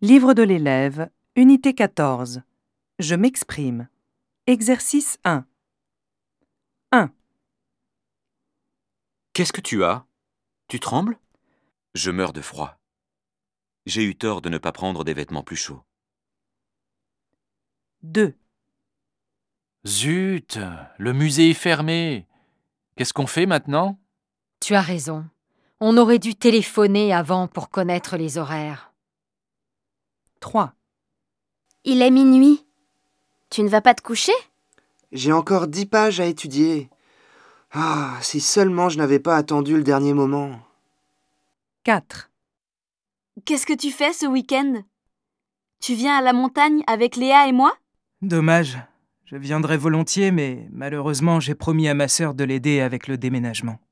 Livre de l'élève, unité 14. Je m'exprime. Exercice 1. 1. Qu'est-ce que tu as? Tu trembles? Je meurs de froid. J'ai eu tort de ne pas prendre des vêtements plus chauds. 2. Zut, le musée est fermé. Qu'est-ce qu'on fait maintenant? Tu as raison. On aurait dû téléphoner avant pour connaître les horaires. 3. Il est minuit. Tu ne vas pas te coucher? J'ai encore 10 pages à étudier. Ah, si seulement je n'avais pas attendu le dernier moment. 4. Qu'est-ce que tu fais ce week-end? Tu viens à la montagne avec Léa et moi? Dommage. Je viendrais volontiers, mais malheureusement, j'ai promis à ma sœur de l'aider avec le déménagement.